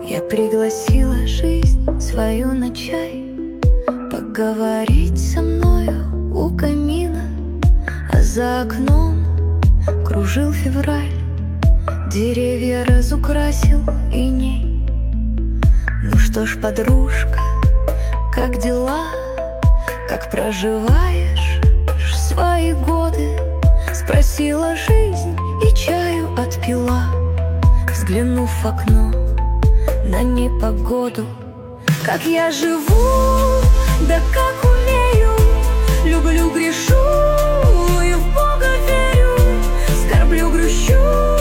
Я пригласила жизнь свою на чай, поговорить со мною у камина. А за окном кружил февраль, деревья разукрасил иней. Ну что ж, подружка, как дела? Как проживаешь свои годы? Спросила жизнь и чаю отпила, взглянув в окно на непогоду. Как я живу, да как умею, люблю, грешу и в Бога верю, скорблю, грущу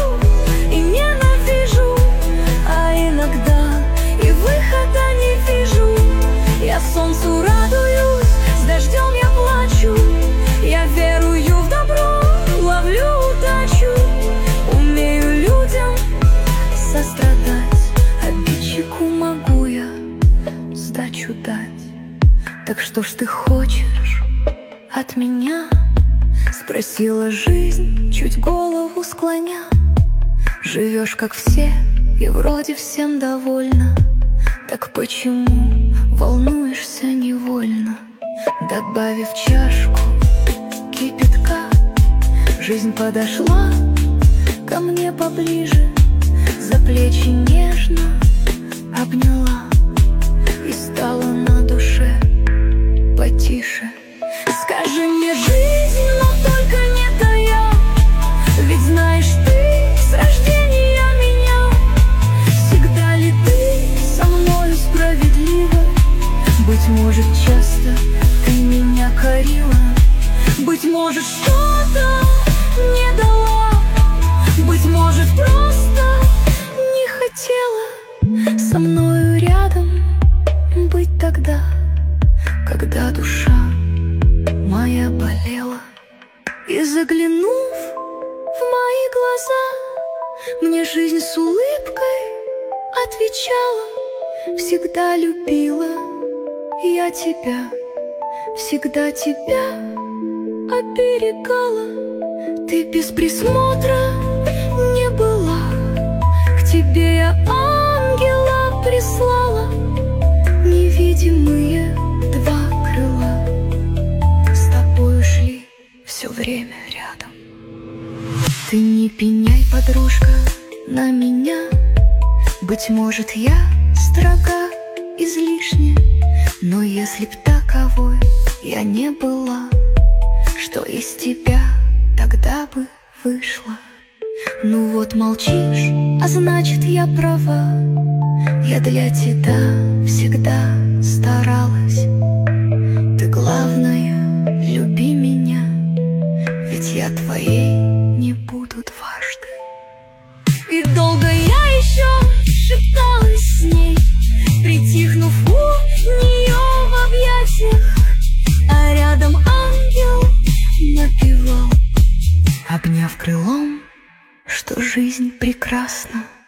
и ненавижу, а иногда и выхода не вижу. Я солнцу радуюсь, с дождем я плачу, я верую в добро, ловлю удачу, умею людям сострадать, обидчику могу я сдачу дать. Так что ж ты хочешь от меня? Спросила жизнь, чуть голову склоня. Живешь как все и вроде всем довольна, так почему волнуешься невольно? Добавив чашку кипятка, жизнь подошла ко мне поближе, за плечи нежно обняла, и стало на душе потише. Скажи мне, жизнь, но только не тая, ведь знаешь ты с рождения меня. Всегда ли ты со мною справедлива? Быть может, часто ты меня корила, быть может, что-то не дала, быть может, просто не хотела со мною рядом быть тогда, когда душа моя болела. И заглянув в мои глаза, мне жизнь с улыбкой отвечала: всегда любила я тебя, всегда тебя оберегала. Ты без присмотра не была, к тебе я ангела прислала, невидимые два крыла с тобою шли все время рядом. Ты не пеняй, подружка, на меня, быть может, я строга излишне, но если б таковой я не была, что из тебя тогда бы вышло? Ну вот молчишь, а значит, я права, я для тебя всегда старалась. Ты, главное, люби меня, ведь я твоей не буду дважды. И долго я еще шепталась с ней, притихнув у нее в объятиях, а рядом ангел напевал, обняв крылом, что жизнь прекрасна.